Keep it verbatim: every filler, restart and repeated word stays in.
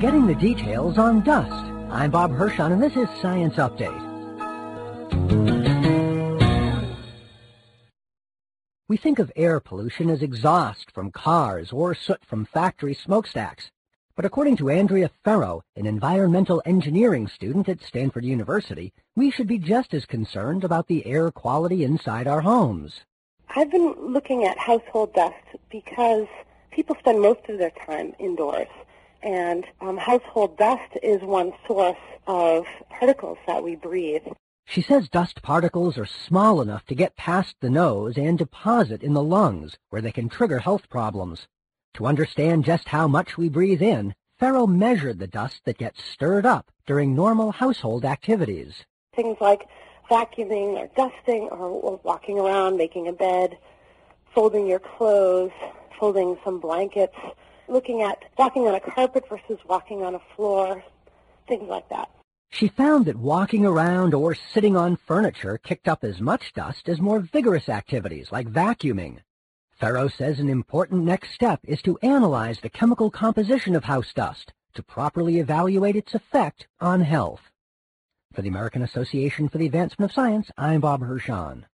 getting the details on dust. I'm Bob Hirschon, and this is Science Update. We think of air pollution as exhaust from cars or soot from factory smokestacks. But according to Andrea Ferro, an environmental engineering student at Stanford University, we should be just as concerned about the air quality inside our homes. I've been looking at household dust because people spend most of their time indoors, and um, household dust is one source of particles that we breathe. She says dust particles are small enough to get past the nose and deposit in the lungs, where they can trigger health problems. To understand just how much we breathe in, Ferro measured the dust that gets stirred up during normal household activities. Things like vacuuming or dusting or walking around, making a bed, folding your clothes, folding some blankets, looking at walking on a carpet versus walking on a floor, things like that. She found that walking around or sitting on furniture kicked up as much dust as more vigorous activities like vacuuming. Ferro says an important next step is to analyze the chemical composition of house dust to properly evaluate its effect on health. For the American Association for the Advancement of Science, I'm Bob Hirschon.